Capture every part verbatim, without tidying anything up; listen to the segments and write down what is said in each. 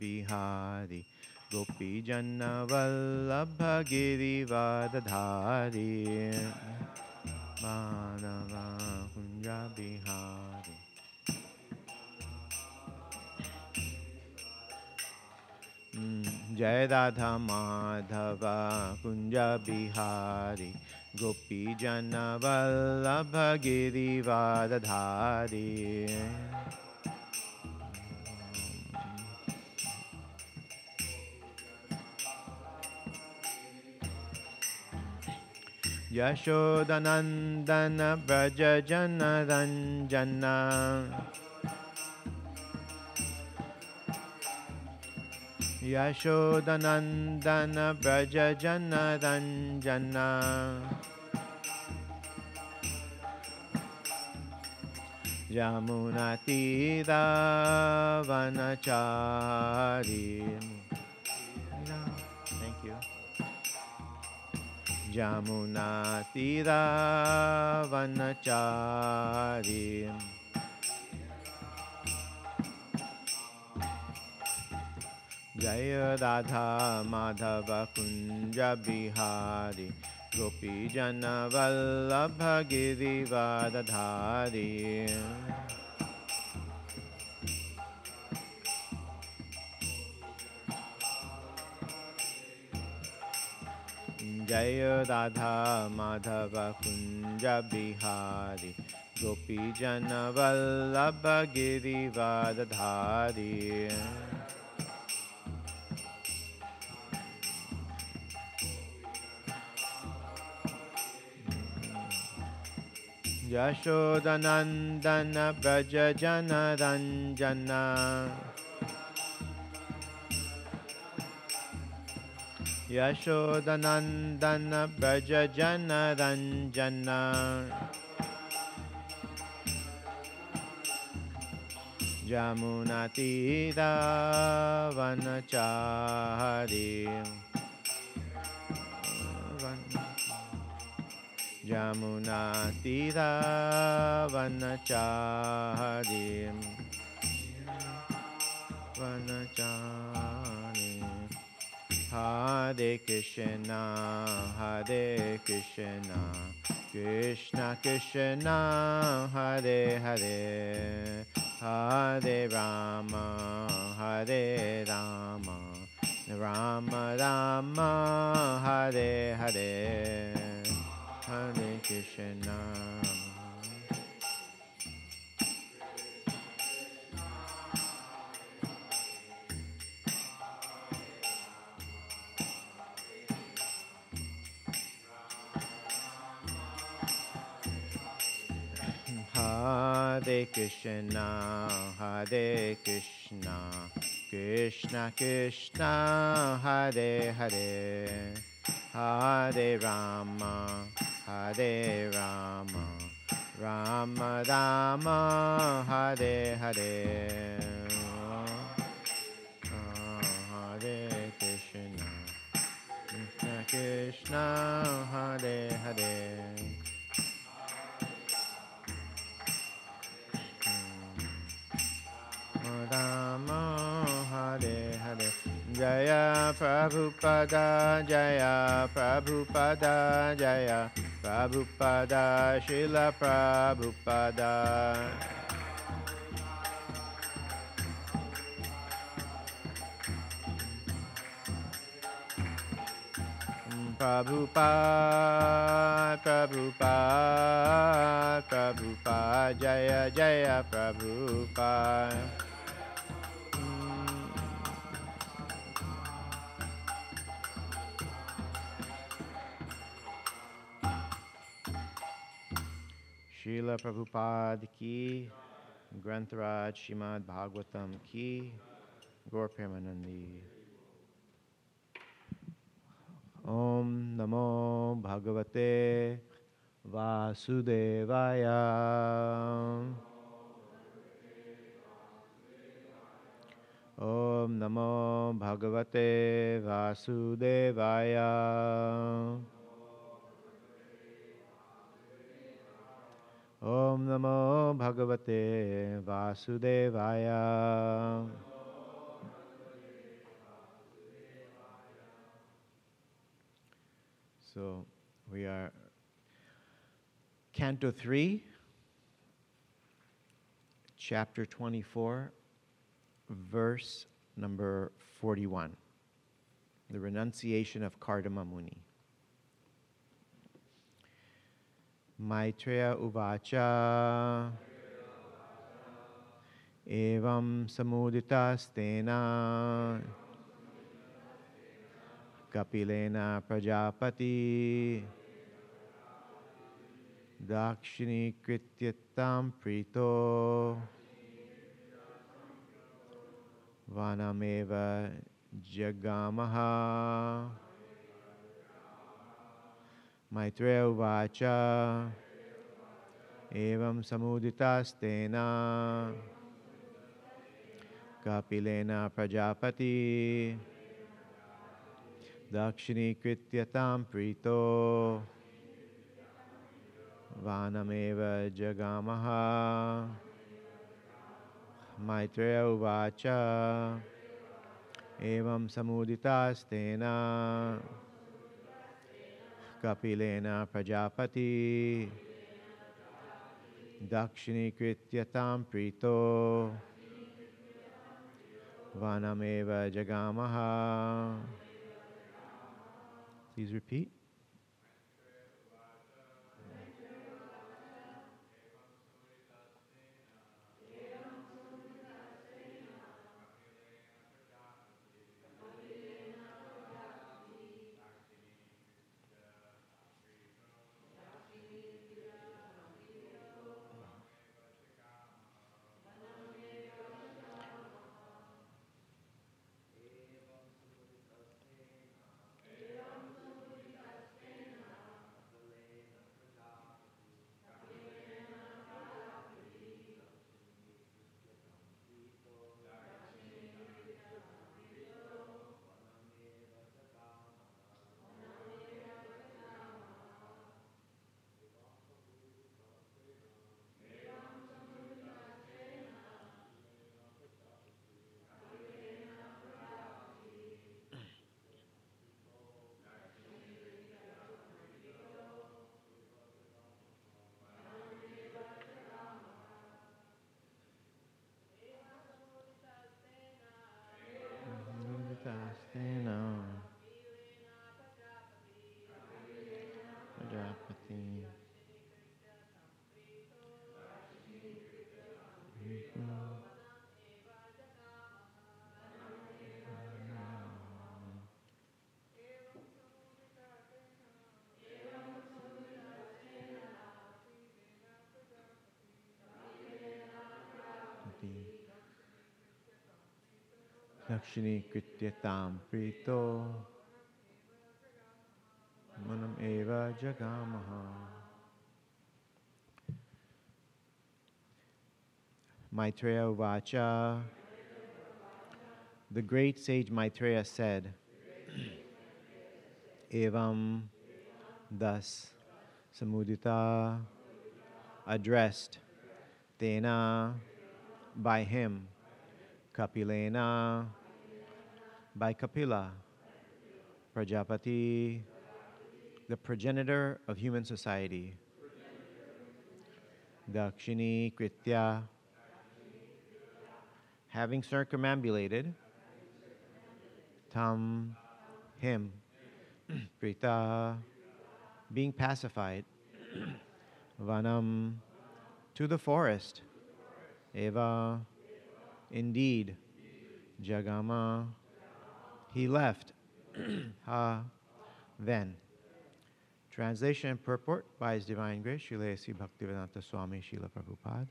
Bihari Gopijana Vallabha Girivardhari Madhava Kunja Bihari Jai Radha Madhava Kunja Bihari Gopijana Vallabha Girivardhari Yashodanandana Braja Jana Ranjana Yashodanandana Braja Jana Ranjana Jamuna Tira Vanachari. Thank you. Jamuna Tira Vanachari Jaya Radha Madhava Kunja Bihari Gopi Jana Vallabha Girivardhari Jaya Radha Madhava Kunja Bihari Gopi Jana Vallabha Girivardhari Yashodanandana Braja Jana Ranjana Yashodanandana Braja Jana Ranjana Jamuna Tira Vanachari Jamuna Tira Vanachari Vanachari Hare Krishna Hare Krishna Krishna Krishna Hare Hare Hare Rama Hare Rama Rama Rama Hare Hare Hare Krishna Hare Krishna Hare Krishna Krishna Krishna Hare Hare Hare Rama Hare Rama Rama Rama Hare Hare Hare Krishna Krishna Krishna Hare Hare Rama Hare Hare Jaya Prabhupada Jaya Prabhupada Jaya Prabhupada Srila Prabhupada Prabhupada Prabhupada Prabhupada Jaya Jaya Prabhupada Srila Prabhupada ki, Granth-raj Srimad Bhagavatam ki, Gaur Premanandi. Om Namo Bhagavate Vasudevaya. Om Namo Bhagavate Vasudevaya. Om Namo Bhagavate Vasudevaya. So we are Canto three, Chapter twenty-four, verse number forty-one. The renunciation of Kardama Muni. Maitreya uvacha evam samudita stena kapilena prajapati dakshini krityatam prito vanameva jagamaha. Maitreya uvacha evam samudita stena kapilena prajapati dakshini krityatam prito vanameva jagamaha. Maitreya uvacha evam samudita stena kapilena prajapati dakshini krityatam prito vanameva jagamaha. Please repeat. Stena prajapati dakshini krityatam prito manam eva jagamaha. Maitreya uvacha. The great sage Maitreya said, evam, thus, samudita, addressed, tena, by him, kapilena, by Kapila, Prajapati, the progenitor of human society, Dakshini Kritya, having circumambulated, Tam, him, Prita, being pacified, Vanam, to the forest, Eva, indeed, Jagama, he left. Ha, then. Translation and purport by His Divine Grace, Srila A C Bhaktivedanta Swami Srila Prabhupada.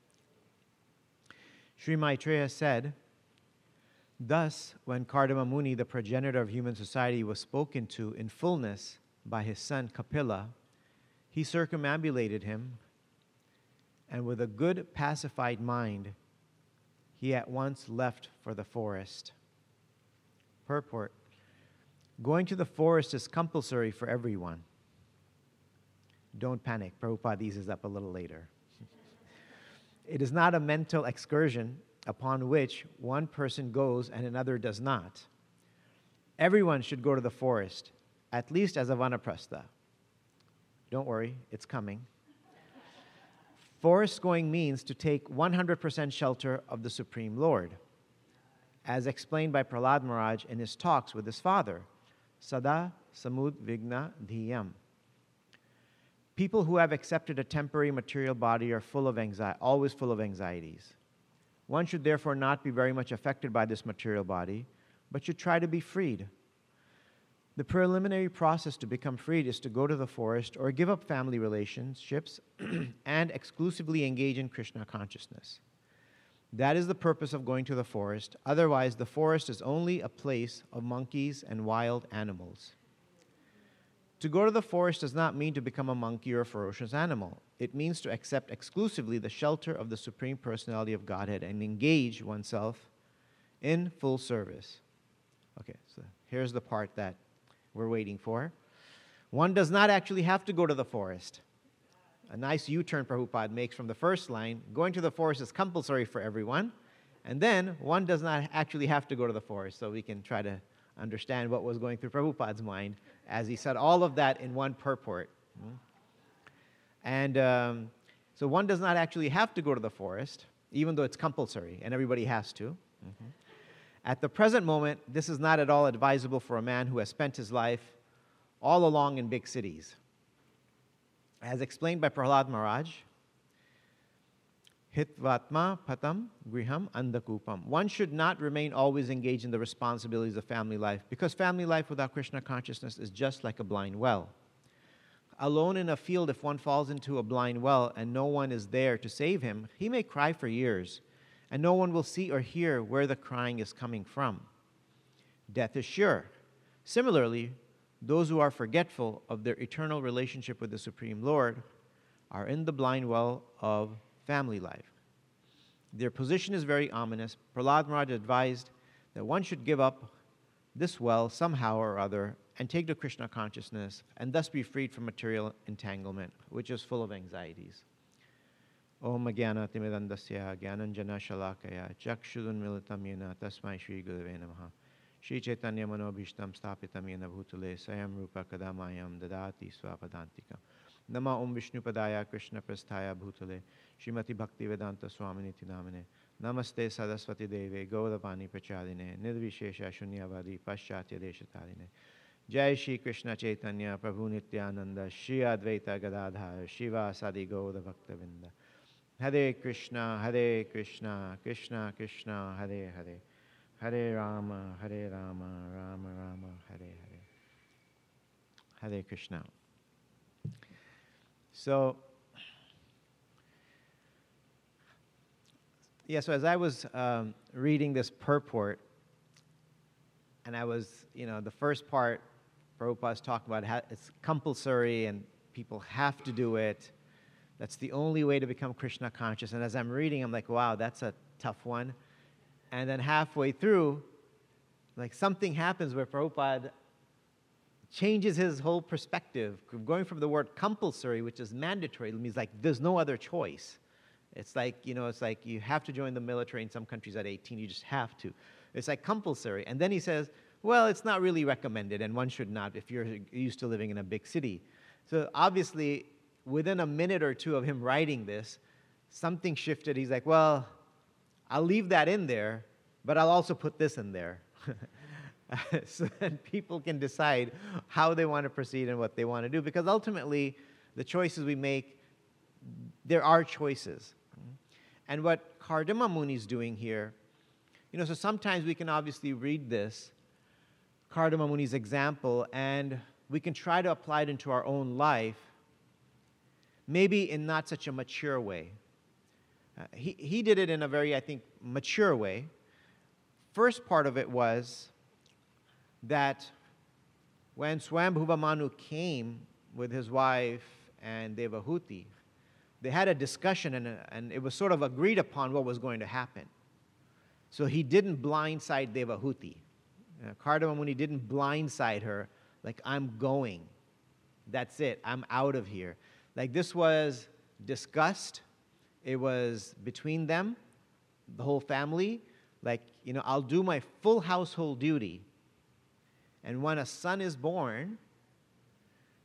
Sri Maitreya said, thus, when Kardama Muni, the progenitor of human society, was spoken to in fullness by his son Kapila, he circumambulated him, and with a good pacified mind, he at once left for the forest. Purport. Going to the forest is compulsory for everyone. Don't panic. Prabhupada eases up a little later. It is not a mental excursion upon which one person goes and another does not. Everyone should go to the forest at least as a vanaprastha. Don't worry, it's coming. Forest going means to take one hundred percent shelter of the Supreme Lord, as explained by Prahlad Maharaj in his talks with his father, Sada Samud Vigna Dhiyam. People who have accepted a temporary material body are full of anxiety, always full of anxieties. One should therefore not be very much affected by this material body, but should try to be freed. The preliminary process to become freed is to go to the forest or give up family relationships and exclusively engage in Krishna consciousness. That is the purpose of going to the forest. Otherwise, the forest is only a place of monkeys and wild animals. To go to the forest does not mean to become a monkey or a ferocious animal. It means to accept exclusively the shelter of the Supreme Personality of Godhead and engage oneself in full service. Okay, so here's the part that we're waiting for. One does not actually have to go to the forest. A nice U-turn Prabhupada makes from the first line. Going to the forest is compulsory for everyone. And then one does not actually have to go to the forest. So we can try to understand what was going through Prabhupada's mind as he said all of that in one purport. And um, so one does not actually have to go to the forest, even though it's compulsory and everybody has to. Mm-hmm. At the present moment, this is not at all advisable for a man who has spent his life all along in big cities. As explained by Prahlad Maharaj, Hitvatma patam griham andakupam. One should not remain always engaged in the responsibilities of family life, because family life without Krishna consciousness is just like a blind well. Alone in a field, if one falls into a blind well and no one is there to save him, he may cry for years, and no one will see or hear where the crying is coming from. Death is sure. Similarly, those who are forgetful of their eternal relationship with the Supreme Lord are in the blind well of family life. Their position is very ominous. Prahlad Maharaj advised that one should give up this well somehow or other and take to Krishna consciousness and thus be freed from material entanglement, which is full of anxieties. Om Jnana Timidandasya Jnananjana Shalakaya Chakshudun Militam Yena Tasmai Shri Gurave Namaha Shri Chaitanya Manobhishtam Stapitam Yena Bhutale Sayam Rupa Kadamayam Dadati Swapadantika Nama Om Vishnu Padaya Krishna Prasthaya Bhutale Srimati Bhakti Vedanta Swaminiti Namane Namaste Saraswati Deve Gaudapani Prachadine Nirvishesha Shunyavadi Paschatya Deshatarine Jai Shri Krishna Chaitanya Prabhu Nityananda Shri Advaita Gadadhar Shiva Sadi Gauda Bhaktavinda Hare Krishna, Hare Krishna, Krishna Krishna, Hare Hare, Hare Rama, Hare Rama, Rama Rama, Hare Hare. Hare Krishna. So, yeah, so as I was um, reading this purport, and I was, you know, the first part, Prabhupada's talking about how it's compulsory and people have to do it. That's the only way to become Krishna conscious. And as I'm reading, I'm like, wow, that's a tough one. And then halfway through, like something happens where Prabhupada changes his whole perspective, going from the word compulsory, which is mandatory, it means like there's no other choice. It's like, you know, it's like you have to join the military in some countries at eighteen, you just have to. It's like compulsory. And then he says, well, it's not really recommended, and one should not if you're used to living in a big city. So obviously, within a minute or two of him writing this, something shifted. He's like, well, I'll leave that in there, but I'll also put this in there. So that people can decide how they want to proceed and what they want to do. Because ultimately, the choices we make, there are choices. And what Kardama Muni is doing here, you know, so sometimes we can obviously read this, Kardama Muni's example, and we can try to apply it into our own life, maybe in not such a mature way. Uh, he, he did it in a very, I think, mature way. First part of it was that when Swayambhuva Manu came with his wife and Devahuti, they had a discussion and, and it was sort of agreed upon what was going to happen. So he didn't blindside Devahuti. Uh, Kardama Muni didn't blindside her like, I'm going. That's it. I'm out of here. Like, this was discussed. It was between them, the whole family. Like, you know, I'll do my full household duty. And when a son is born,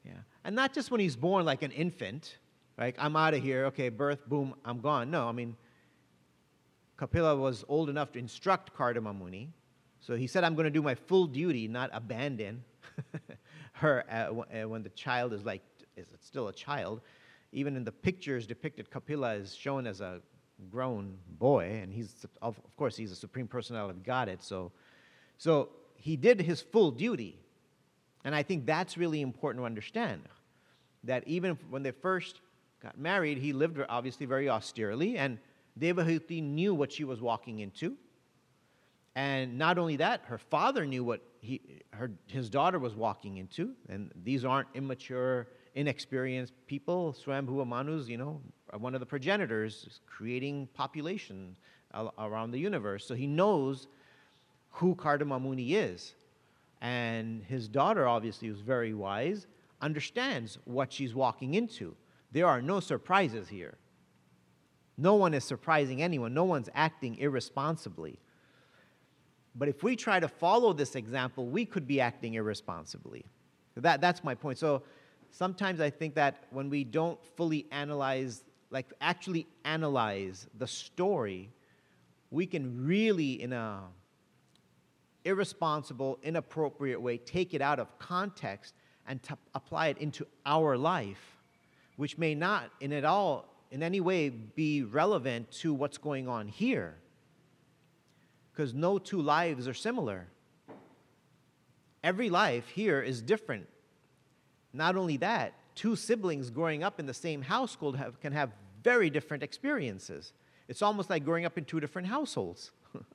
Yeah. And not just when he's born like an infant, like, I'm out of here, okay, birth, boom, I'm gone. No, I mean, Kapila was old enough to instruct Kardama Muni. So he said, I'm going to do my full duty, not abandon her uh, when the child is like, is still a child. Even in the pictures depicted, Kapila is shown as a grown boy, and he's, of course, he's a supreme personality of Godhead. So, so he did his full duty. And I think that's really important to understand, that even when they first got married, he lived obviously very austerely, and Devahuti knew what she was walking into. And not only that, her father knew what he, her, his daughter was walking into. And these aren't immature, inexperienced people. Swayambhuva Manus, you know, are one of the progenitors, creating population around the universe. So he knows who Kardama Muni is. And his daughter, obviously, who's very wise, understands what she's walking into. There are no surprises here. No one is surprising anyone. No one's acting irresponsibly. But if we try to follow this example, we could be acting irresponsibly. That, that's my point. So sometimes I think that when we don't fully analyze, like actually analyze the story, we can really, in a irresponsible, inappropriate way, take it out of context and t- apply it into our life, which may not in at all, in any way, be relevant to what's going on here. Because no two lives are similar. Every life here is different. Not only that, two siblings growing up in the same household have, can have very different experiences. It's almost like growing up in two different households.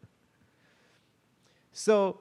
so,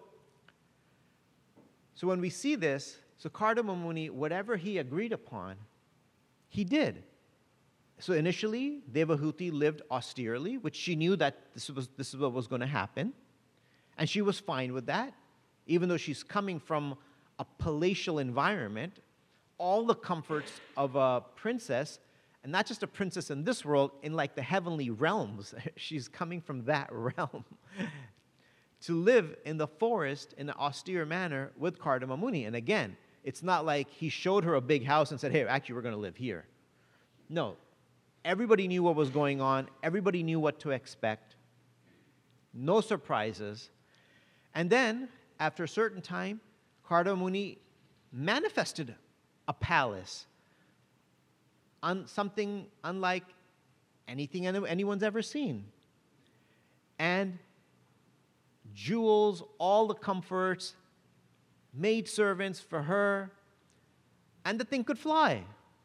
so when we see this, so Kardama Muni, whatever he agreed upon, he did. So initially, Devahuti lived austerely, which she knew that this was, this is what was going to happen. And she was fine with that, even though she's coming from a palatial environment, all the comforts of a princess, and not just a princess in this world, in like the heavenly realms. She's coming from that realm to live in the forest in an austere manner with Kardama Muni. And again, it's not like he showed her a big house and said, hey, actually, we're going to live here. No. Everybody knew what was going on. Everybody knew what to expect. No surprises. And then, after a certain time, Kardama Muni manifested a palace, un- something unlike anything any- anyone's ever seen. And jewels, all the comforts, maid servants for her, and the thing could fly.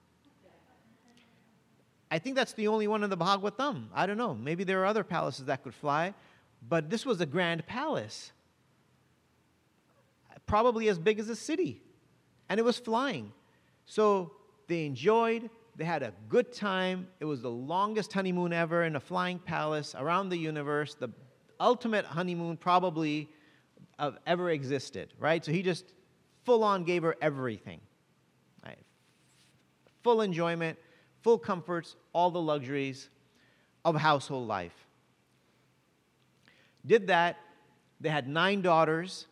I think that's the only one in the Bhagavatam. I don't know. Maybe there are other palaces that could fly, but this was a grand palace, probably as big as a city, and it was flying. So they enjoyed. They had a good time. It was the longest honeymoon ever in a flying palace around the universe, the ultimate honeymoon probably of ever existed, right? So he just full-on gave her everything, right? Full enjoyment, full comforts, all the luxuries of household life. Did that. They had nine daughters,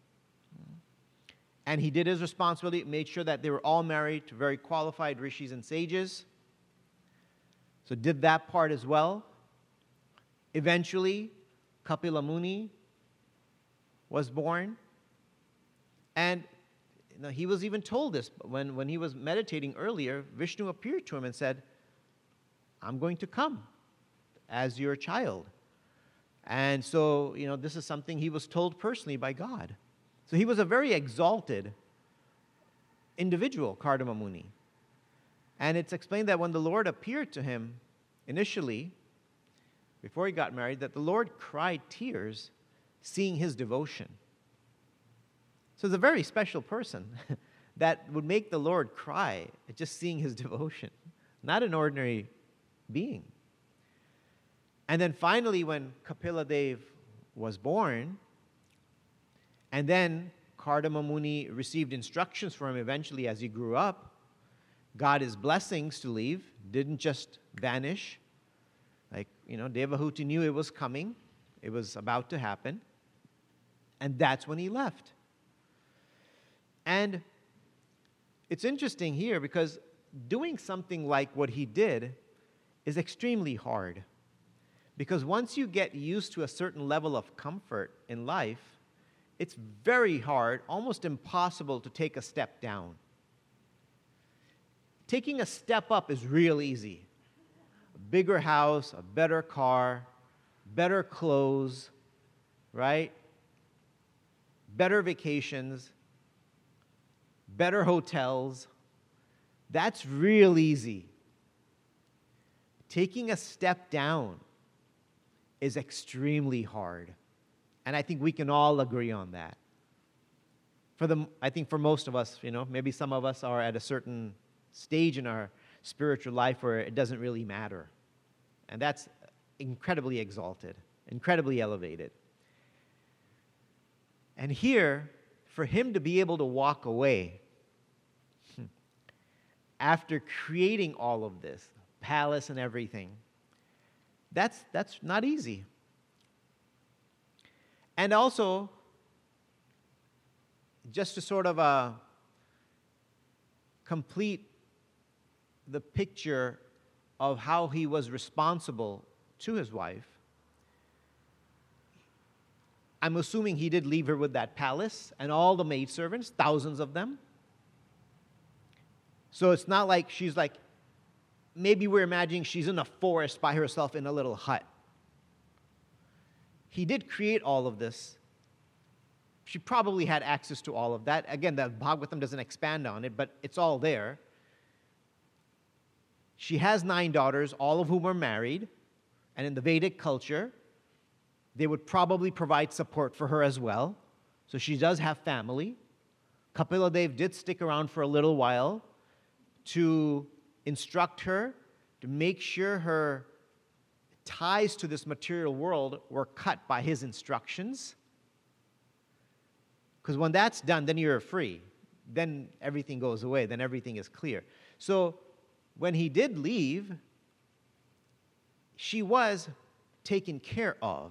and he did his responsibility, made sure that they were all married to very qualified rishis and sages. So did that part as well. Eventually, Kapila Muni was born, and you know, he was even told this when, when he was meditating earlier. Vishnu appeared to him and said, I'm going to come as your child. And so, you know, this is something he was told personally by God. So he was a very exalted individual, Kardama Muni. And it's explained that when the Lord appeared to him initially, before he got married, that the Lord cried tears seeing his devotion. So it's a very special person that would make the Lord cry at just seeing his devotion. Not an ordinary being. And then finally, when Kapila Dev was born, and then Kardama Muni received instructions from him eventually as he grew up, got his blessings to leave, didn't just vanish. Like, you know, Devahuti knew it was coming. It was about to happen. And that's when he left. And it's interesting here because doing something like what he did is extremely hard. Because once you get used to a certain level of comfort in life, it's very hard, almost impossible to take a step down. Taking a step up is real easy. A bigger house, a better car, better clothes, right? Better vacations, better hotels. That's real easy. Taking a step down is extremely hard. And I think we can all agree on that. For the, I think for most of us, you know, maybe some of us are at a certain stage in our spiritual life where it doesn't really matter. And that's incredibly exalted, incredibly elevated. And here, for him to be able to walk away after creating all of this, palace and everything, that's, that's not easy. And also, just to sort of uh, complete the picture of how he was responsible to his wife, I'm assuming he did leave her with that palace and all the maidservants, thousands of them. So it's not like she's like, maybe we're imagining she's in a forest by herself in a little hut. He did create all of this. She probably had access to all of that. Again, the Bhagavatam doesn't expand on it, but it's all there. She has nine daughters, all of whom are married. And in the Vedic culture, they would probably provide support for her as well. So she does have family. Kapila Dev did stick around for a little while to instruct her, to make sure her ties to this material world were cut by his instructions. Because when that's done, then you're free. Then everything goes away. Then everything is clear. So when he did leave, she was taken care of.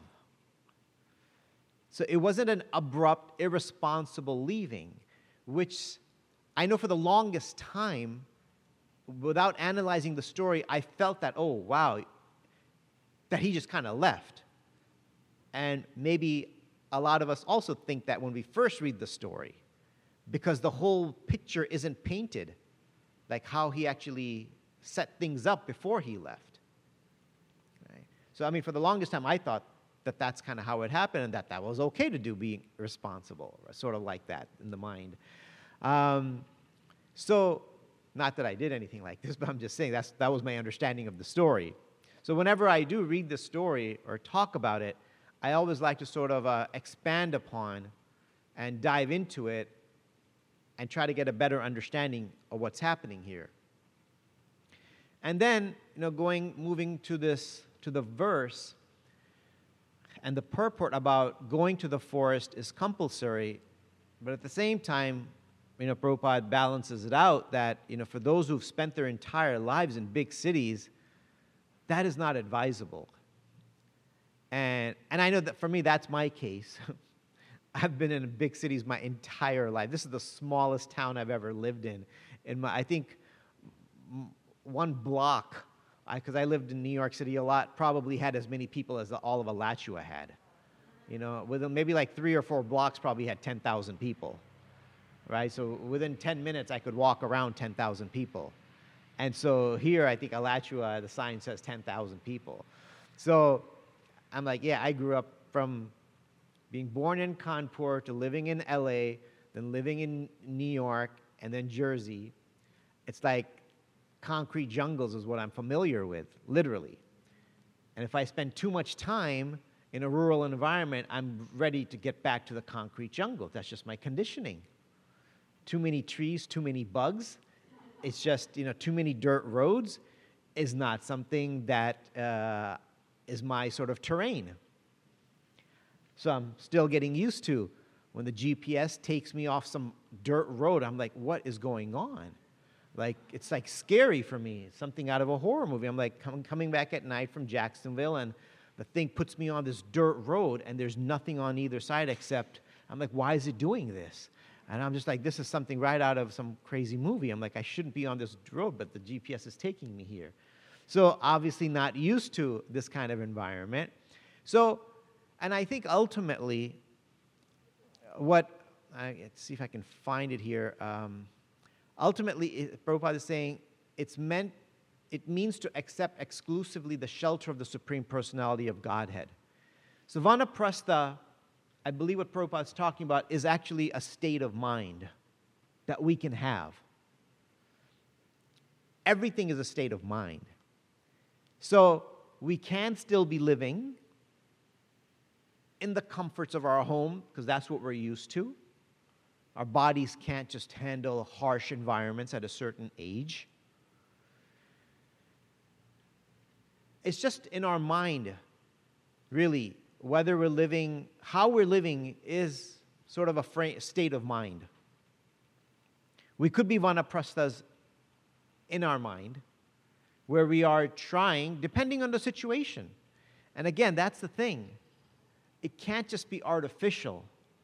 So it wasn't an abrupt, irresponsible leaving, which I know for the longest time, without analyzing the story, I felt that, oh, wow, that he just kind of left. And maybe a lot of us also think that when we first read the story, because the whole picture isn't painted, like how he actually set things up before he left. Right? So, I mean, for the longest time, I thought that that's kind of how it happened and that that was okay to do, being responsible, sort of like that in the mind. Um, so, not that I did anything like this, but I'm just saying that's, that was my understanding of the story. So whenever I do read the story or talk about it, I always like to sort of uh, expand upon and dive into it and try to get a better understanding of what's happening here. And then, you know, going, moving to this, to the verse, and the purport about going to the forest is compulsory, but at the same time, you know, Prabhupada balances it out that, you know, for those who've spent their entire lives in big cities, that is not advisable. And, and I know that for me, that's my case. I've been in big cities my entire life. This is the smallest town I've ever lived in. In my, I think one block, because I, I lived in New York City a lot, probably had as many people as the, all of Alachua had. You know, within maybe like three or four blocks probably had ten thousand people, right? So within ten minutes, I could walk around ten thousand people. And so here, I think Alachua, the sign says ten thousand people. So I'm like, yeah, I grew up from being born in Kanpur to living in L A, then living in New York, and then Jersey. It's like concrete jungles is what I'm familiar with, literally. And if I spend too much time in a rural environment, I'm ready to get back to the concrete jungle. That's just my conditioning. Too many trees, too many bugs. It's just, you know, too many dirt roads is not something that uh, is my sort of terrain. So I'm still getting used to when the G P S takes me off some dirt road, I'm like, what is going on? Like, it's like scary for me. It's something out of a horror movie. I'm like com- coming back at night from Jacksonville, and the thing puts me on this dirt road, and there's nothing on either side except, I'm like, why is it doing this? And I'm just like, this is something right out of some crazy movie. I'm like, I shouldn't be on this road, but the G P S is taking me here. So obviously not used to this kind of environment. So, and I think ultimately, what, I, let's see if I can find it here. Um, ultimately, it, Prabhupada is saying, it's meant, it means to accept exclusively the shelter of the Supreme Personality of Godhead. So Vanaprastha, I believe what Prabhupada is talking about, is actually a state of mind that we can have. Everything is a state of mind. So we can still be living in the comforts of our home, because that's what we're used to. Our bodies can't just handle harsh environments at a certain age. It's just in our mind, really, whether we're living, how we're living is sort of a frame, state of mind. We could be vanaprasthas in our mind, where we are trying, depending on the situation. And again, that's the thing. It can't just be artificial.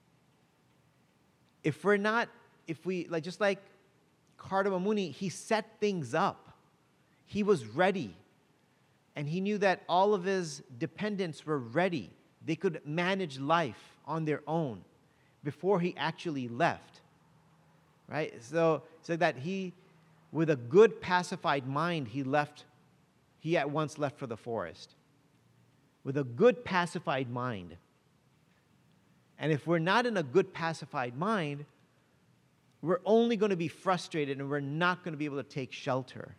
If we're not, if we, like just like Kardama Muni, he set things up. He was ready. And he knew that all of his dependents were ready. They could manage life on their own before he actually left. Right? So, so that he, with a good pacified mind, he left, he at once left for the forest. With a good pacified mind. And if we're not in a good pacified mind, we're only going to be frustrated and we're not going to be able to take shelter.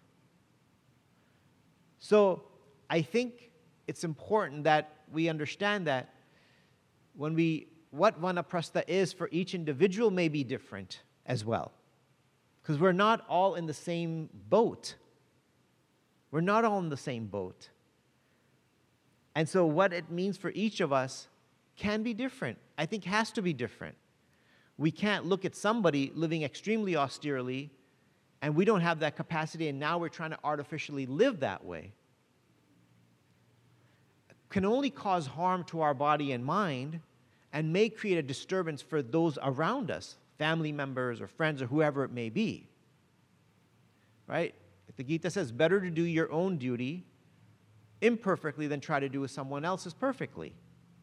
So I think it's important that we understand that when we, what vanaprastha is for each individual may be different as well. Because we're not all in the same boat. We're not all in the same boat. And so what it means for each of us can be different. I think has to be different. We can't look at somebody living extremely austerely and we don't have that capacity and now we're trying to artificially live that way. Can only cause harm to our body and mind and may create a disturbance for those around us, family members or friends or whoever it may be. Right? The Gita says, better to do your own duty imperfectly than try to do someone else's perfectly.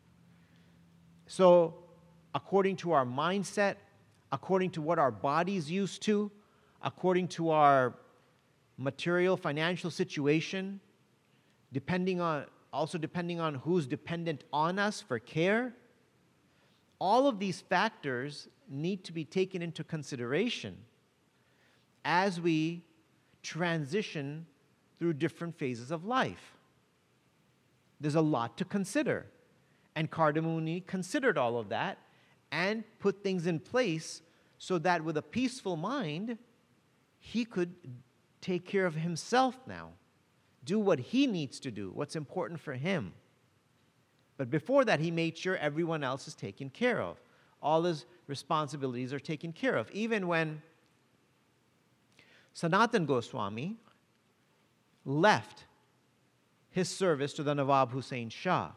So, according to our mindset, according to what our body's used to, according to our material, financial situation, depending on, also depending on who's dependent on us for care, all of these factors need to be taken into consideration as we transition through different phases of life. There's a lot to consider. And Kardama Muni considered all of that and put things in place so that with a peaceful mind, he could take care of himself now, do what he needs to do, what's important for him. But before that, he made sure everyone else is taken care of. All his responsibilities are taken care of. Even when Sanatan Goswami left his service to the Nawab Hussain Shah,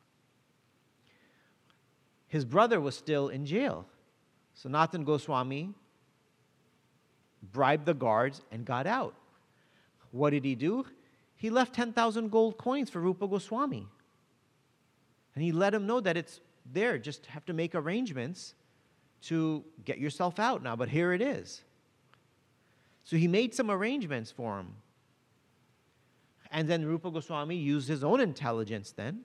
his brother was still in jail. Sanatan Goswami bribed the guards and got out. What did he do? He left ten thousand gold coins for Rupa Goswami. And he let him know that it's there, just have to make arrangements to get yourself out now, but here it is. So he made some arrangements for him. And then Rupa Goswami used his own intelligence then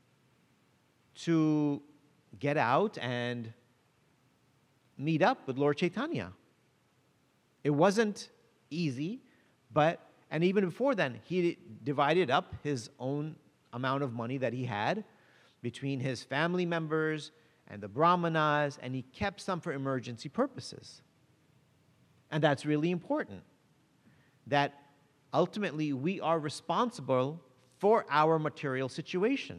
to get out and meet up with Lord Chaitanya. It wasn't easy, but, and even before then, he divided up his own amount of money that he had between his family members and the brahmanas, and he kept some for emergency purposes. And that's really important, that ultimately we are responsible for our material situation.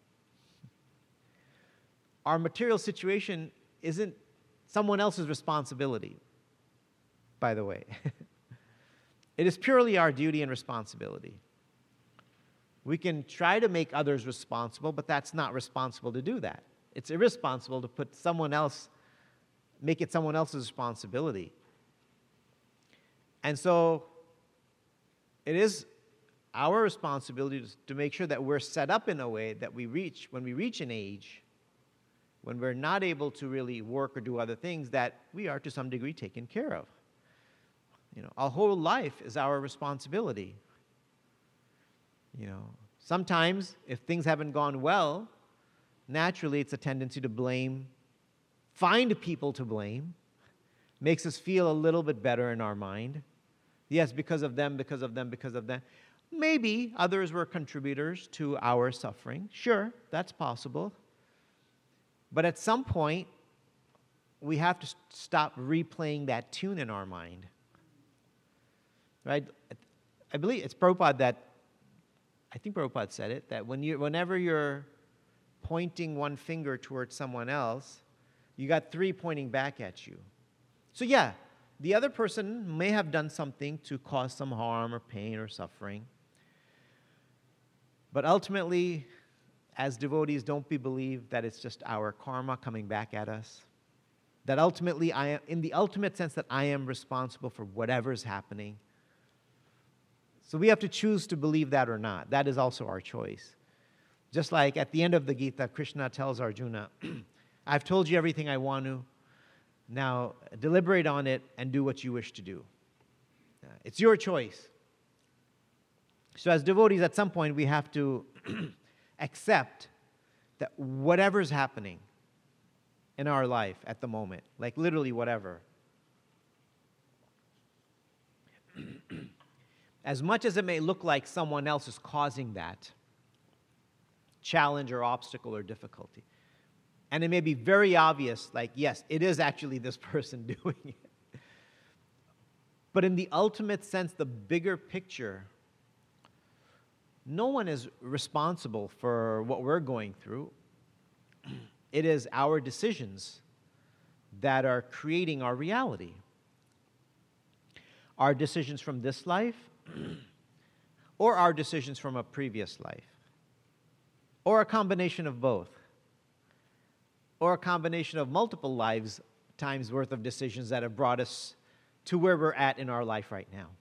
Our material situation isn't someone else's responsibility, by the way. It is purely our duty and responsibility. We can try to make others responsible, but that's not responsible to do that. It's irresponsible to put someone else make it someone else's responsibility. And so it is our responsibility to make sure that we're set up in a way that we reach, when we reach an age, when we're not able to really work or do other things, that we are to some degree taken care of. You know, our whole life is our responsibility. You know, sometimes if things haven't gone well, naturally it's a tendency to blame, find people to blame, makes us feel a little bit better in our mind. Yes, because of them, because of them, because of them. Maybe others were contributors to our suffering. Sure, that's possible. But at some point, we have to stop replaying that tune in our mind. Right? I believe it's Prabhupada that, I think Prabhupada said it, that when you, whenever you're pointing one finger towards someone else, you got three pointing back at you. So yeah, the other person may have done something to cause some harm or pain or suffering. But ultimately, as devotees, don't be believed that it's just our karma coming back at us. That ultimately, I am, in the ultimate sense, that I am responsible for whatever's happening. So we have to choose to believe that or not. That is also our choice. Just like at the end of the Gita, Krishna tells Arjuna, I've told you everything I want to. Now, deliberate on it and do what you wish to do. It's your choice. So as devotees, at some point, we have to accept that whatever's happening in our life at the moment, like literally whatever, as much as it may look like someone else is causing that challenge or obstacle or difficulty, and it may be very obvious, like, yes, it is actually this person doing it. But in the ultimate sense, the bigger picture, no one is responsible for what we're going through. It is our decisions that are creating our reality. Our decisions from this life, or our decisions from a previous life, or a combination of both, or a combination of multiple lives times worth of decisions that have brought us to where we're at in our life right now.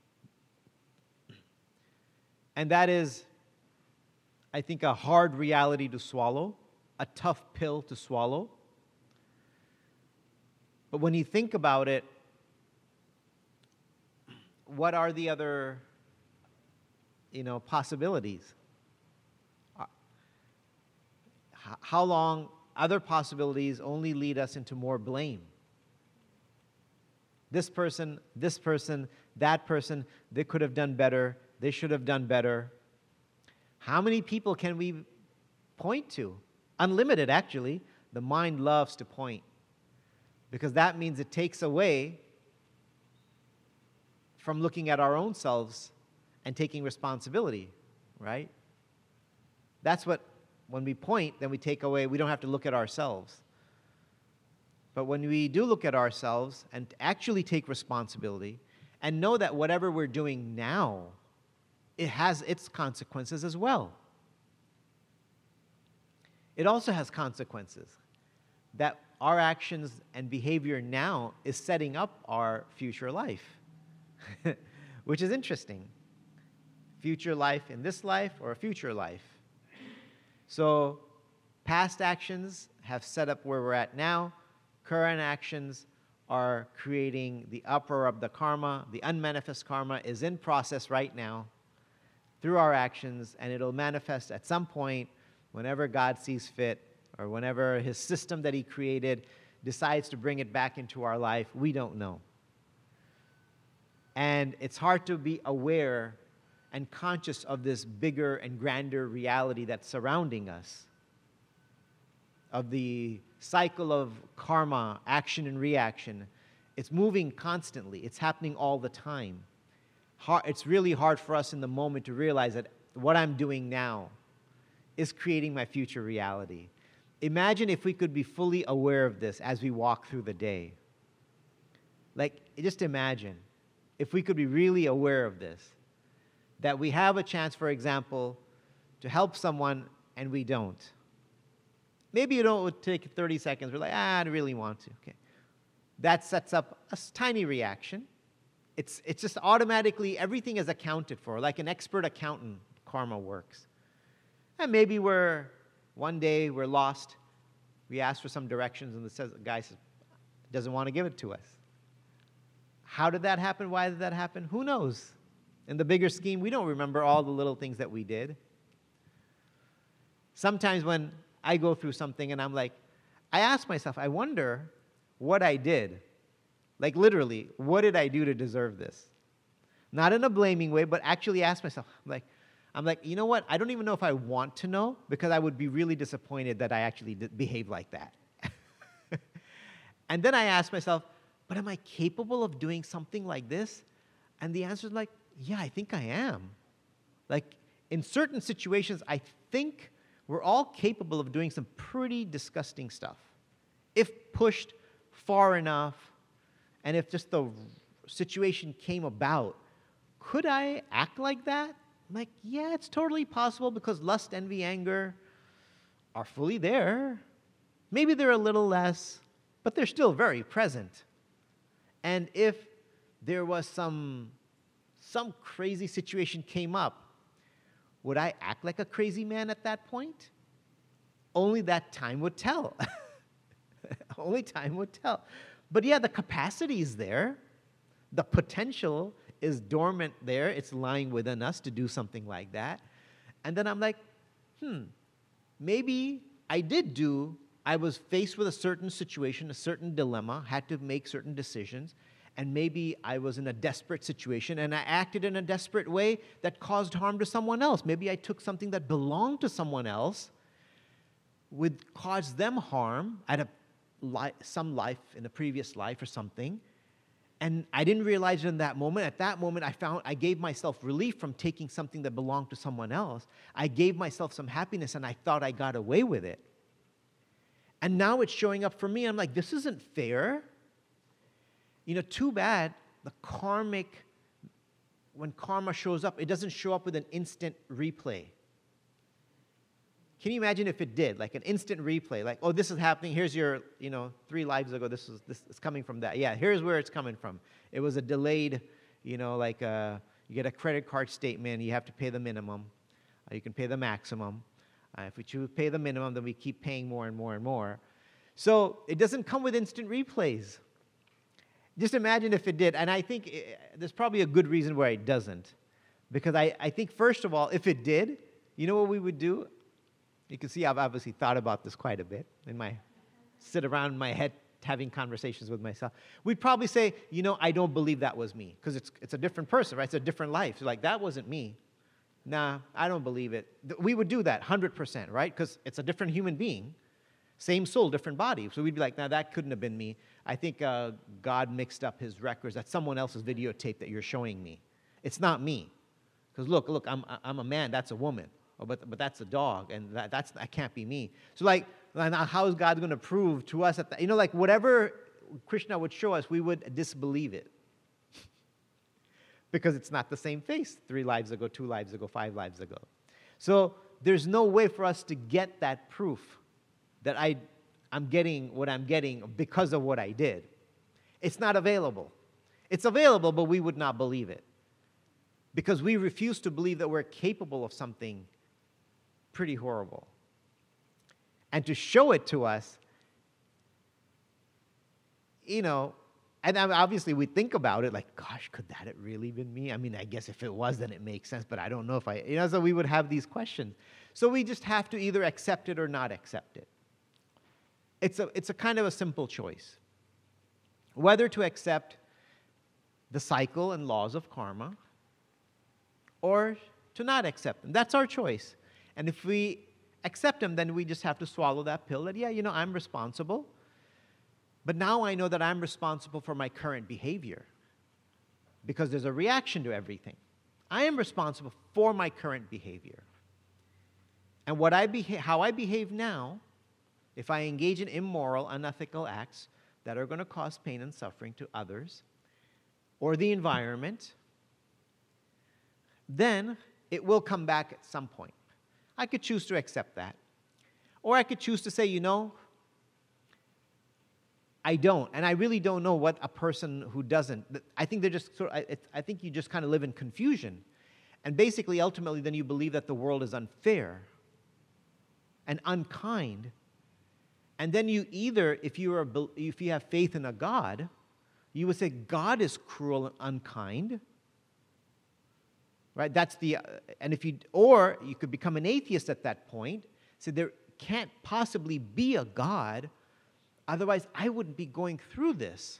And that is, I think, a hard reality to swallow, a tough pill to swallow. But when you think about it, what are the other, you know, possibilities? How long other possibilities only lead us into more blame? This person, this person, that person, they could have done better. They should have done better. How many people can we point to? Unlimited, actually. The mind loves to point, because that means it takes away from looking at our own selves and taking responsibility, right? That's what, when we point, then we take away, we don't have to look at ourselves. But when we do look at ourselves and actually take responsibility and know that whatever we're doing now, it has its consequences as well. It also has consequences. That our actions and behavior now is setting up our future life, which is interesting. Future life in this life or a future life. So past actions have set up where we're at now. Current actions are creating the upper of the karma. The unmanifest karma is in process right now through our actions, and it'll manifest at some point whenever God sees fit, or whenever his system that he created decides to bring it back into our life. We don't know. And it's hard to be aware and conscious of this bigger and grander reality that's surrounding us, of the cycle of karma, action and reaction. It's moving constantly. It's happening all the time. It's really hard for us in the moment to realize that what I'm doing now is creating my future reality. Imagine if we could be fully aware of this as we walk through the day. Like, just imagine if we could be really aware of this, that we have a chance, for example, to help someone and we don't. Maybe you don't take thirty seconds. We're like, ah, I don't really want to. Okay. that sets up a s- tiny reaction. It's, it's just automatically, everything is accounted for, like an expert accountant, karma works. And maybe we're, one day we're lost, we ask for some directions, and the says- guy says, doesn't want to give it to us. How did that happen? Why did that happen? Who knows? In the bigger scheme, we don't remember all the little things that we did. Sometimes when I go through something and I'm like, I ask myself, I wonder what I did. Like literally, what did I do to deserve this? Not in a blaming way, but actually ask myself, I'm like, I'm like, you know what? I don't even know if I want to know, because I would be really disappointed that I actually did behave like that. And then I ask myself, but am I capable of doing something like this? And the answer is like, yeah, I think I am. Like, in certain situations, I think we're all capable of doing some pretty disgusting stuff. If pushed far enough, and if just the situation came about, could I act like that? I'm like, yeah, it's totally possible, because lust, envy, anger are fully there. Maybe they're a little less, but they're still very present. And if there was some, some crazy situation came up, would I act like a crazy man at that point? Only that time would tell. Only time would tell. But yeah, the capacity is there. The potential is dormant there. It's lying within us to do something like that. And then I'm like, hmm, maybe I did do, I was faced with a certain situation, a certain dilemma, had to make certain decisions, and maybe I was in a desperate situation and I acted in a desperate way that caused harm to someone else. Maybe I took something that belonged to someone else, would cause them harm at a li- some life, in a previous life or something, and I didn't realize it in that moment. At that moment, I found I gave myself relief from taking something that belonged to someone else. I gave myself some happiness, and I thought I got away with it. And now it's showing up for me. I'm like, this isn't fair. You know, too bad the karmic, when karma shows up, it doesn't show up with an instant replay. Can you imagine if it did, like an instant replay, like, oh, this is happening, here's your, you know, three lives ago, this is this is coming from that. Yeah, here's where it's coming from. It was a delayed, you know, like uh, you get a credit card statement, you have to pay the minimum. Uh, you can pay the maximum. Uh, if we choose to pay the minimum, then we keep paying more and more and more. So it doesn't come with instant replays. Just imagine if it did. And I think it, there's probably a good reason why it doesn't. Because I, I think, first of all, if it did, you know what we would do? You can see I've obviously thought about this quite a bit in my, sit around in my head having conversations with myself. We'd probably say, you know, I don't believe that was me. Because it's, it's a different person, right? It's a different life. So like, that wasn't me. Nah, I don't believe it. We would do that one hundred percent, right? Because it's a different human being. Same soul, different body. So we'd be like, nah, that couldn't have been me. I think uh, God mixed up his records. That's someone else's videotape that you're showing me. It's not me. Because look, look, I'm, I'm a man, that's a woman. Oh, but, but that's a dog, and that, that's, that can't be me. So like, now how is God going to prove to us that, the, you know, like whatever Krishna would show us, we would disbelieve it. Because it's not the same face three lives ago, two lives ago, five lives ago. So there's no way for us to get that proof that I, I'm getting what I'm getting because of what I did. It's not available. It's available, but we would not believe it. Because we refuse to believe that we're capable of something pretty horrible. And to show it to us, you know, and obviously we think about it like, gosh, could that have really been me? I mean, I guess if it was, then it makes sense, but I don't know if I, you know, so we would have these questions. So we just have to either accept it or not accept it. It's a, it's a kind of a simple choice. Whether to accept the cycle and laws of karma or to not accept them. That's our choice. And if we accept them, then we just have to swallow that pill that, yeah, you know, I'm responsible. But now I know that I'm responsible for my current behavior because there's a reaction to everything. I am responsible for my current behavior. And what I beha- how I behave now, if I engage in immoral, unethical acts that are going to cause pain and suffering to others or the environment, then it will come back at some point. I could choose to accept that. Or I could choose to say, you know, I don't. And I really don't know what a person who doesn't. I think they're just sort of, I, I think you just kind of live in confusion. And basically, ultimately, then you believe that the world is unfair and unkind. And then you either, if you are, if you have faith in a God, you would say God is cruel and unkind. Right? That's the, uh, and if you, or you could become an atheist at that point. So there can't possibly be a God. Otherwise, I wouldn't be going through this.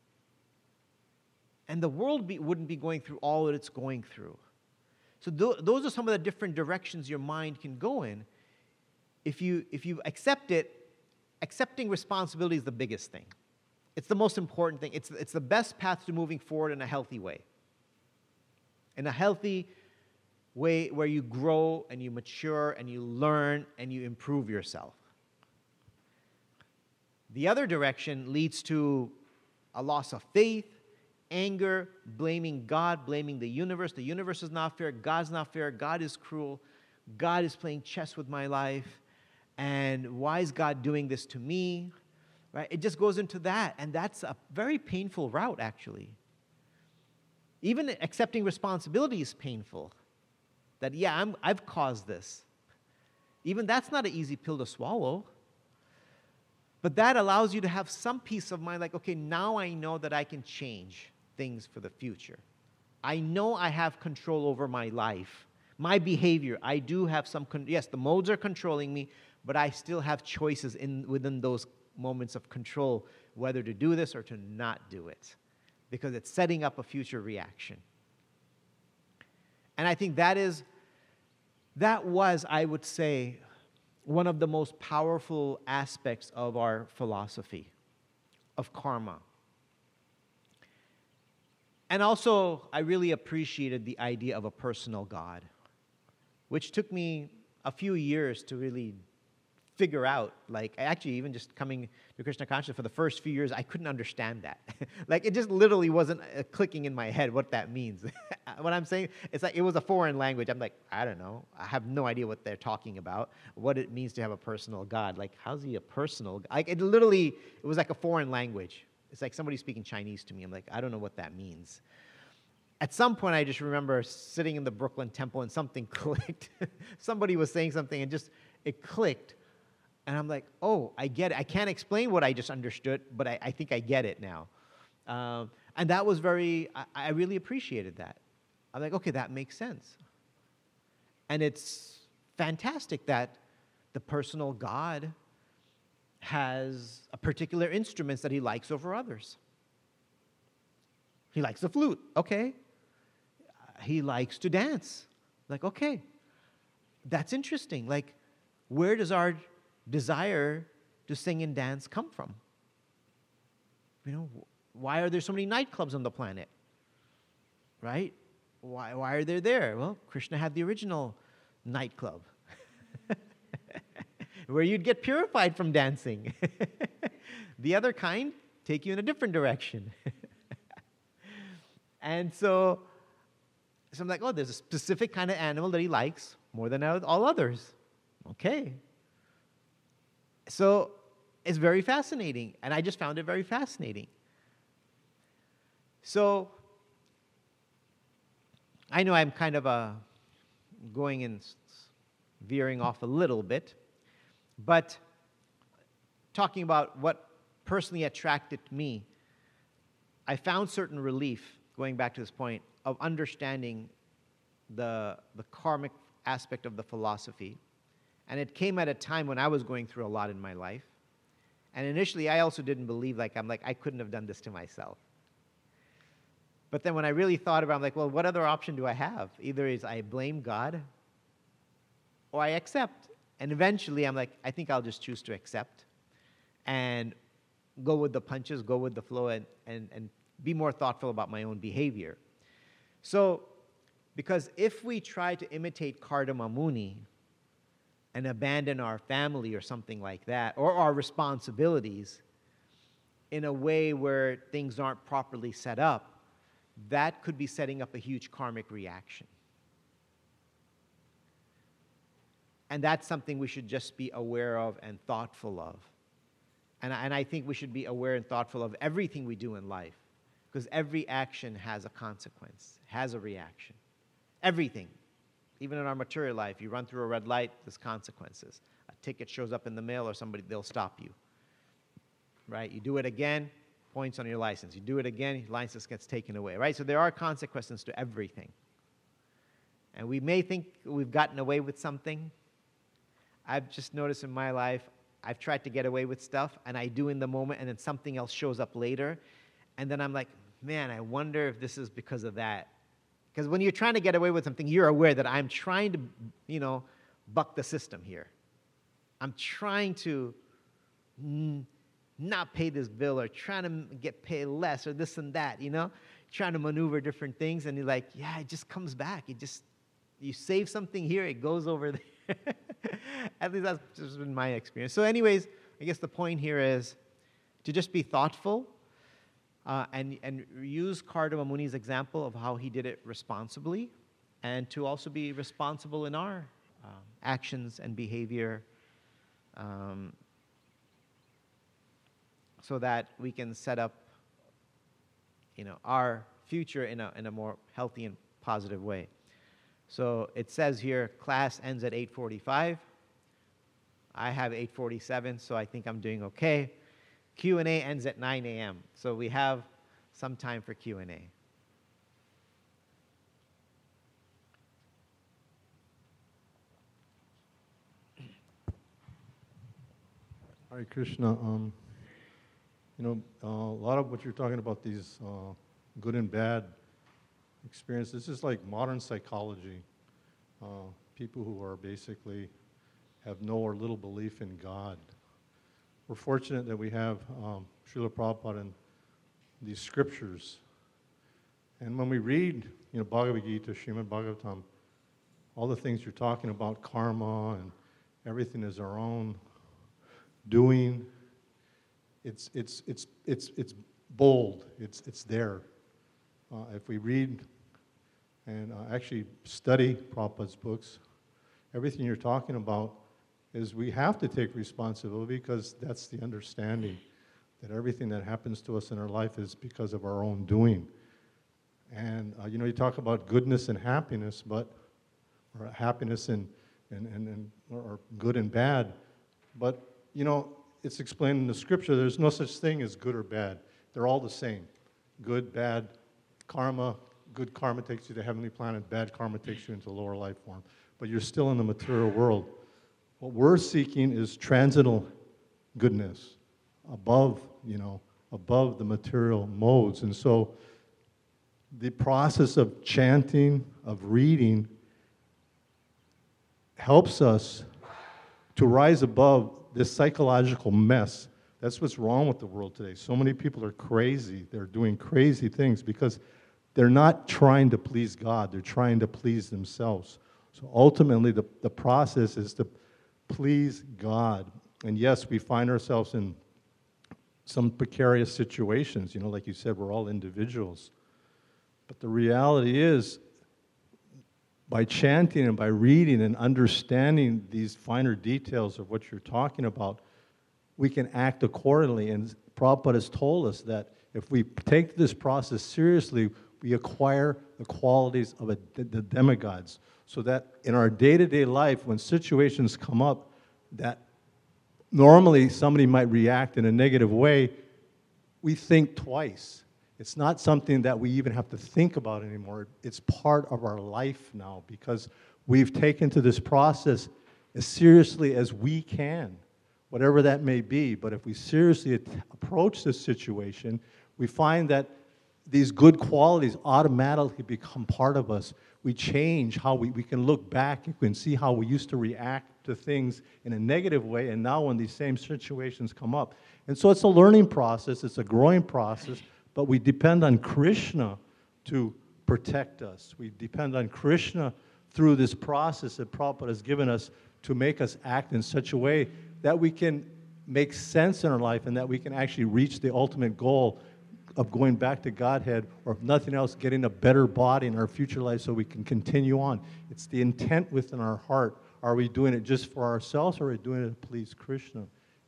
And the world be, wouldn't be going through all that it's going through. So th- those are some of the different directions your mind can go in. If you, if you accept it, accepting responsibility is the biggest thing. It's the most important thing. It's, it's the best path to moving forward in a healthy way. In a healthy way where you grow and you mature and you learn and you improve yourself. The other direction leads to a loss of faith, anger, blaming God, blaming the universe. The universe is not fair. God's not fair. God is cruel. God is playing chess with my life. And why is God doing this to me? Right? It just goes into that. And that's a very painful route, actually. Even accepting responsibility is painful. That, yeah, I'm, I've caused this. Even that's not an easy pill to swallow. But that allows you to have some peace of mind, like, okay, now I know that I can change things for the future. I know I have control over my life, my behavior. I do have some, con- yes, the modes are controlling me, but I still have choices in within those moments of control, whether to do this or to not do it, because it's setting up a future reaction. And I think that is, that was, I would say, one of the most powerful aspects of our philosophy of karma. And also, I really appreciated the idea of a personal God, which took me a few years to really figure out. Like, actually, even just coming to Krishna consciousness for the first few years, I couldn't understand that. Like, it just literally wasn't uh, clicking in my head what that means. What I'm saying, it's like it was a foreign language. I'm like, I don't know. I have no idea what they're talking about, what it means to have a personal God. Like, how's he a personal God? Like, it literally, it was like a foreign language. It's like somebody speaking Chinese to me. I'm like, I don't know what that means. At some point, I just remember sitting in the Brooklyn Temple and something clicked. Somebody was saying something and just, it clicked. And I'm like, oh, I get it. I can't explain what I just understood, but I, I think I get it now. Um, and that was very, I, I really appreciated that. I'm like, okay, that makes sense. And it's fantastic that the personal God has a particular instruments that he likes over others. He likes the flute, okay. He likes to dance. Like, okay, that's interesting. Like, where does our desire to sing and dance come from? You know, why are there so many nightclubs on the planet? Right? Why, why are they there? Well, Krishna had the original nightclub where you'd get purified from dancing. The other kind take you in a different direction. And so, so I'm like, oh, there's a specific kind of animal that he likes more than all others. Okay. So it's very fascinating, and I just found it very fascinating. So I know I'm kind of uh, going and veering off a little bit, but talking about what personally attracted me, I found certain relief, going back to this point, of understanding the, the karmic aspect of the philosophy. And it came at a time when I was going through a lot in my life. And initially, I also didn't believe, like, I'm like, I couldn't have done this to myself. But then when I really thought about it, I'm like, well, what other option do I have? Either is I blame God or I accept. And eventually, I'm like, I think I'll just choose to accept and go with the punches, go with the flow, and, and, and be more thoughtful about my own behavior. So, because if we try to imitate Kardama Muni and abandon our family or something like that, or our responsibilities in a way where things aren't properly set up, that could be setting up a huge karmic reaction. And that's something we should just be aware of and thoughtful of. And, I- and I think we should be aware and thoughtful of everything we do in life, because every action has a consequence, has a reaction. Everything. Even in our material life, you run through a red light, there's consequences. A ticket shows up in the mail or somebody, they'll stop you. Right? You do it again, points on your license. You do it again, your license gets taken away. Right? So there are consequences to everything. And we may think we've gotten away with something. I've just noticed in my life, I've tried to get away with stuff, and I do in the moment, and then something else shows up later. And then I'm like, man, I wonder if this is because of that. Because when you're trying to get away with something, you're aware that I'm trying to, you know, buck the system here. I'm trying to n- not pay this bill, or trying to get paid less, or this and that, you know? Trying to maneuver different things, and you're like, yeah, it just comes back. It just, you save something here, it goes over there. At least that's just been my experience. So anyways, I guess the point here is to just be thoughtful uh, and, and use Kardama Muni's example of how he did it responsibly, and to also be responsible in our um, actions and behavior, um, so that we can set up, you know, our future in a, in a more healthy and positive way. So it says here, class ends at eight forty-five. I have eight forty-seven, so I think I'm doing okay. Q and A ends at nine a.m., so we have some time for Q and A. Hare Krishna. Um, you know, uh, a lot of what you're talking about, these uh, good and bad experiences, this is like modern psychology. Uh, people who are basically have no or little belief in God. We're fortunate that we have um, Srila Prabhupada and these scriptures. And when we read, you know, Bhagavad Gita, Srimad Bhagavatam, all the things you're talking about, karma and everything is our own doing. It's it's it's it's it's bold. It's it's there. Uh, if we read and uh, actually study Prabhupada's books, everything you're talking about is we have to take responsibility, because that's the understanding that everything that happens to us in our life is because of our own doing. And uh, you know, you talk about goodness and happiness, but or happiness and and and, and or good and bad, but you know, it's explained in the scripture, there's no such thing as good or bad. They're all the same. Good, bad, karma. Good karma takes you to the heavenly planet. Bad karma takes you into the lower life form. But you're still in the material world. What we're seeking is transcendental goodness, above, you know, above the material modes. And so the process of chanting, of reading, helps us to rise above this psychological mess. That's what's wrong with the world today. So many people are crazy. They're doing crazy things because they're not trying to please God. They're trying to please themselves. So ultimately, the, the process is to please God. And yes, we find ourselves in some precarious situations. You know, like you said, we're all individuals. But the reality is, by chanting and by reading and understanding these finer details of what you're talking about, we can act accordingly. And Prabhupada has told us that if we take this process seriously, we acquire the qualities of a, the demigods. So that in our day-to-day life, when situations come up that normally somebody might react in a negative way, we think twice. It's not something that we even have to think about anymore. It's part of our life now, because we've taken to this process as seriously as we can, whatever that may be. But if we seriously approach this situation, we find that these good qualities automatically become part of us. We change how we, we can look back and we can see how we used to react to things in a negative way, and now when these same situations come up. And so it's a learning process, it's a growing process, but we depend on Krishna to protect us. We depend on Krishna through this process that Prabhupada has given us to make us act in such a way that we can make sense in our life and that we can actually reach the ultimate goal of going back to Godhead, or if nothing else, getting a better body in our future life so we can continue on. It's the intent within our heart. Are we doing it just for ourselves, or are we doing it to please Krishna?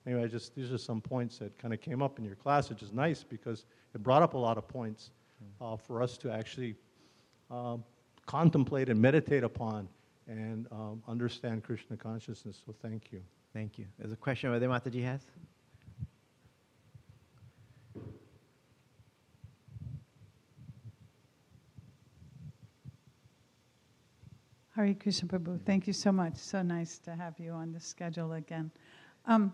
Anyway, I just, these are some points that kind of came up in your class, which is nice because it brought up a lot of points uh, for us to actually um, contemplate and meditate upon and um, understand Krishna consciousness. So thank you. Thank you. There's a question whether Mataji has? Hare Krishna Prabhu, thank you so much. So nice to have you on the schedule again. Um,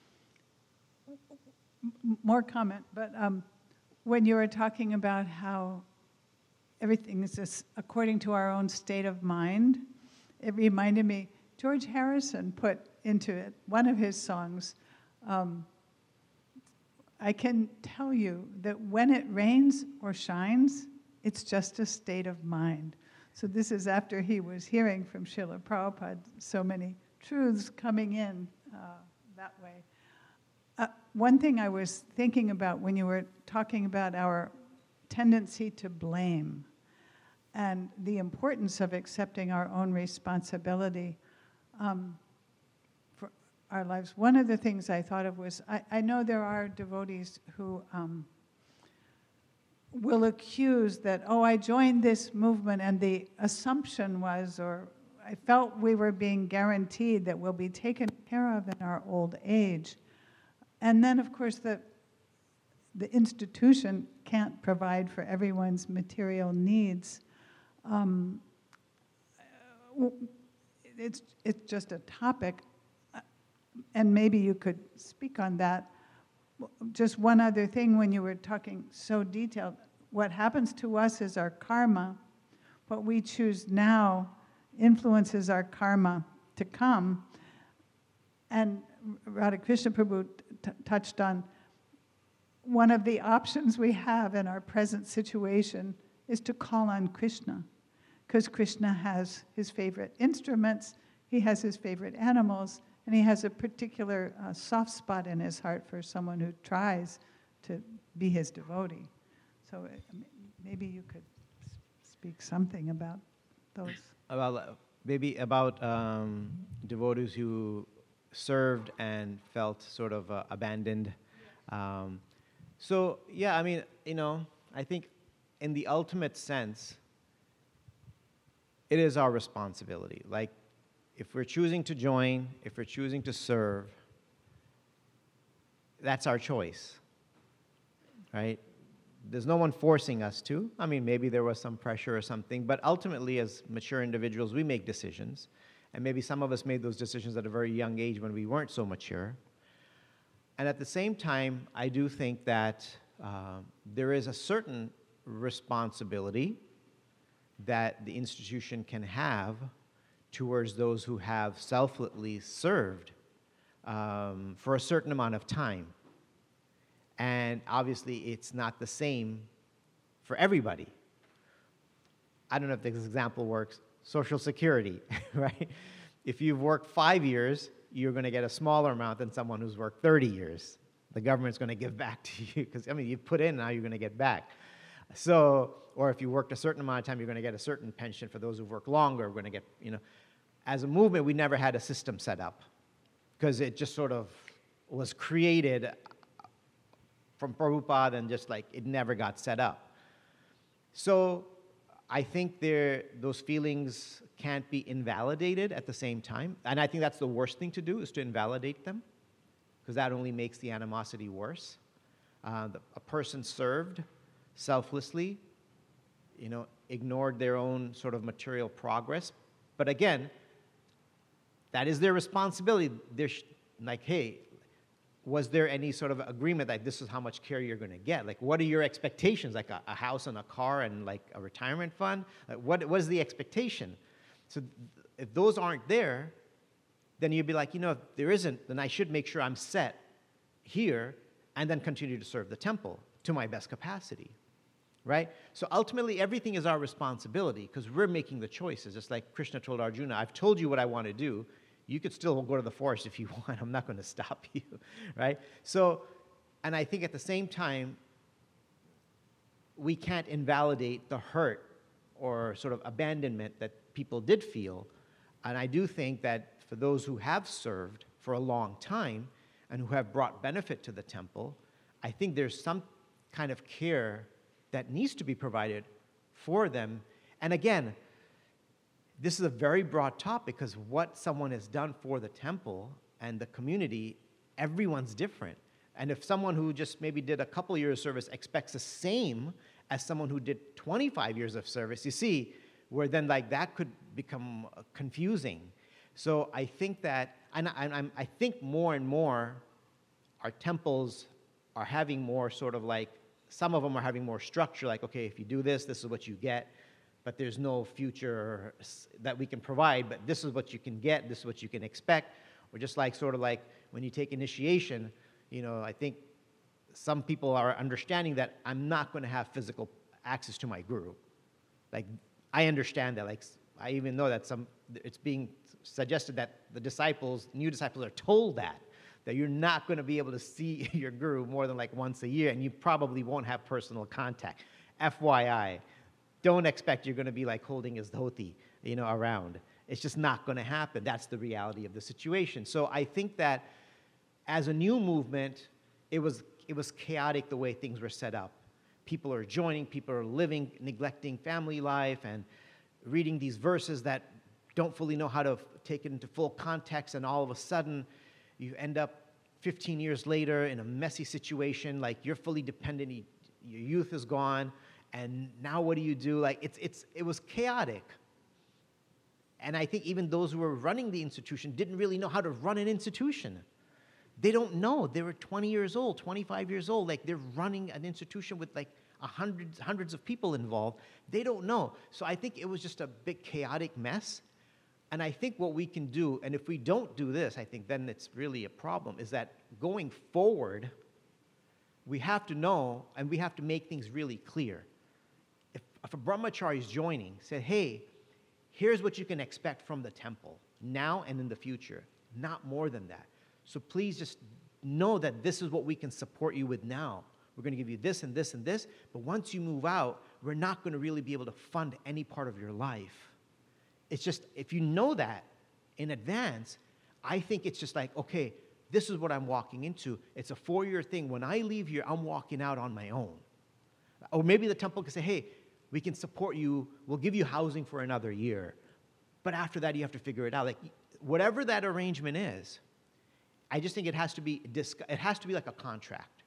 m- more comment, but um, when you were talking about how everything is just according to our own state of mind, it reminded me, George Harrison put into it one of his songs, um, I can tell you that when it rains or shines, it's just a state of mind. So this is after he was hearing from Srila Prabhupada so many truths coming in uh, that way. Uh, one thing I was thinking about when you were talking about our tendency to blame and the importance of accepting our own responsibility um, for our lives, one of the things I thought of was, I, I know there are devotees who um, will accuse that, oh, I joined this movement and the assumption was, or I felt we were being guaranteed that we'll be taken care of in our old age. And then, of course, the, the institution can't provide for everyone's material needs. Um, it's, it's just a topic, and maybe you could speak on that. Just one other thing, when you were talking so detailed, what happens to us is our karma. What we choose now influences our karma to come. And Radhakrishna Prabhu t- touched on one of the options we have in our present situation is to call on Krishna, because Krishna has his favorite instruments, he has his favorite animals, and he has a particular uh, soft spot in his heart for someone who tries to be his devotee. So uh, maybe you could s- speak something about those. About, uh, maybe about um, devotees who served and felt sort of uh, abandoned. Um, so, yeah, I mean, you know, I think in the ultimate sense, it is our responsibility. Like, if we're choosing to join, if we're choosing to serve, that's our choice, right? There's no one forcing us to. I mean, maybe there was some pressure or something, but ultimately, as mature individuals, we make decisions. And maybe some of us made those decisions at a very young age when we weren't so mature. And at the same time, I do think that uh, there is a certain responsibility that the institution can have towards those who have selflessly served um, for a certain amount of time. And obviously, it's not the same for everybody. I don't know if this example works. Social Security, right? If you've worked five years, you're going to get a smaller amount than someone who's worked thirty years. The government's going to give back to you because, I mean, you put in, now you're going to get back. So, or if you worked a certain amount of time, you're going to get a certain pension. For those who've worked longer, we're going to get, you know. As a movement, we never had a system set up because it just sort of was created from Prabhupada and just like it never got set up. So I think there, those feelings can't be invalidated at the same time. And I think that's the worst thing to do, is to invalidate them, because that only makes the animosity worse. Uh, the, a person served selflessly, you know, ignored their own sort of material progress. But again, that is their responsibility. They're sh- like, hey, was there any sort of agreement that this is how much care you're going to get? Like, what are your expectations? Like a, a house and a car and like a retirement fund? Like, what was the expectation? So th- if those aren't there, then you'd be like, you know, if there isn't, then I should make sure I'm set here and then continue to serve the temple to my best capacity, right? So ultimately, everything is our responsibility because we're making the choices. Just like Krishna told Arjuna, I've told you what I want to do. You could still go to the forest if you want. I'm not going to stop you, right? So, and I think at the same time, we can't invalidate the hurt or sort of abandonment that people did feel. And I do think that for those who have served for a long time, and who have brought benefit to the temple, I think there's some kind of care that needs to be provided for them. And again, this is a very broad topic because what someone has done for the temple and the community, everyone's different. And if someone who just maybe did a couple years of service expects the same as someone who did twenty-five years of service, you see, where then like that could become confusing. So I think that, and I, I'm, I think more and more our temples are having more sort of like, some of them are having more structure, like, okay, if you do this, this is what you get, but there's no future that we can provide, but this is what you can get, this is what you can expect. Or just like sort of like when you take initiation, you know, I think some people are understanding that I'm not going to have physical access to my guru. Like, I understand that. Like, I even know that some, it's being suggested that the disciples, new disciples, are told that, that you're not going to be able to see your guru more than like once a year, and you probably won't have personal contact. F Y I, don't expect you're going to be like holding his dhoti, you know, around. It's just not going to happen. That's the reality of the situation. So I think that as a new movement, it was, it was chaotic the way things were set up. People are joining, people are living, neglecting family life, and reading these verses that don't fully know how to take it into full context, and all of a sudden, you end up fifteen years later in a messy situation, like you're fully dependent, your youth is gone, and now what do you do? Like, it's, it's, it was chaotic. And I think even those who were running the institution didn't really know how to run an institution. They don't know. They were twenty years old, twenty-five years old. Like, they're running an institution with like a hundreds, hundreds of people involved. They don't know. So I think it was just a big chaotic mess. And I think what we can do, and if we don't do this, I think then it's really a problem, is that going forward, we have to know, and we have to make things really clear. If, if a brahmachari is joining, say, hey, here's what you can expect from the temple, now and in the future, not more than that. So please just know that this is what we can support you with now. We're going to give you this and this and this, but once you move out, we're not going to really be able to fund any part of your life. It's just, if you know that in advance, I think it's just like, okay, this is what I'm walking into. It's a four-year thing. When I leave here, I'm walking out on my own. Or maybe the temple can say, hey, we can support you. We'll give you housing for another year. But after that, you have to figure it out. Like, whatever that arrangement is, I just think it has to be, it has to be like a contract.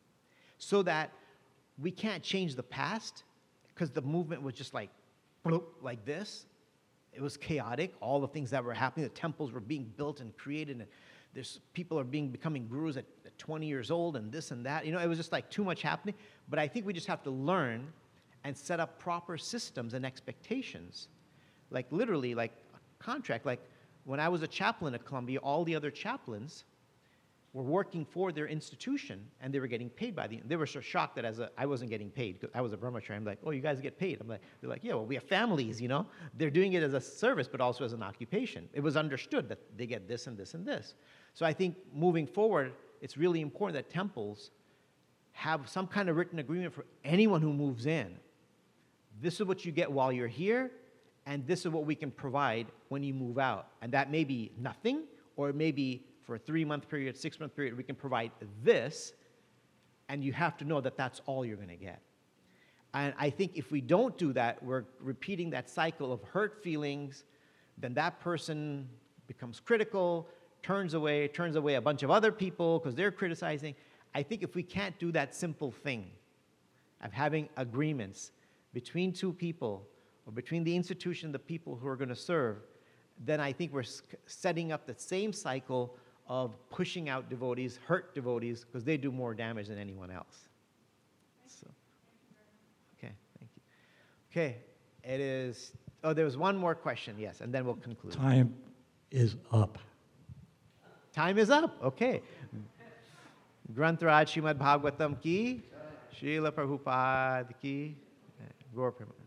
So that we can't change the past, because the movement was just like, like this. It was chaotic. All the things that were happening, the temples were being built and created, and there's people are being becoming gurus at, at twenty years old, and this and that. You know, it was just like too much happening. But I think we just have to learn and set up proper systems and expectations. Like literally, like a contract. Like when I was a chaplain at Columbia, all the other chaplains were working for their institution, and they were getting paid by the, they were so shocked that as a, I wasn't getting paid, because I was a brahmachari. I'm like, oh, you guys get paid? I'm like, they're like, yeah, well, we have families, you know? They're doing it as a service, but also as an occupation. It was understood that they get this and this and this. So I think moving forward, it's really important that temples have some kind of written agreement for anyone who moves in. This is what you get while you're here, and this is what we can provide when you move out. And that may be nothing, or it may be for a three-month period, six-month period, we can provide this, and you have to know that that's all you're going to get. And I think if we don't do that, we're repeating that cycle of hurt feelings, then that person becomes critical, turns away, turns away a bunch of other people because they're criticizing. I think if we can't do that simple thing of having agreements between two people, or between the institution and the people who are going to serve, then I think we're setting up the same cycle of pushing out devotees, hurt devotees, because they do more damage than anyone else. So, okay, thank you. Okay, it is, oh, there was one more question, yes, and then we'll conclude. Time is up. Time is up, okay. Granth Raj Srimad Bhagavatam ki, Srila Prabhupada ki, Gaur Prema.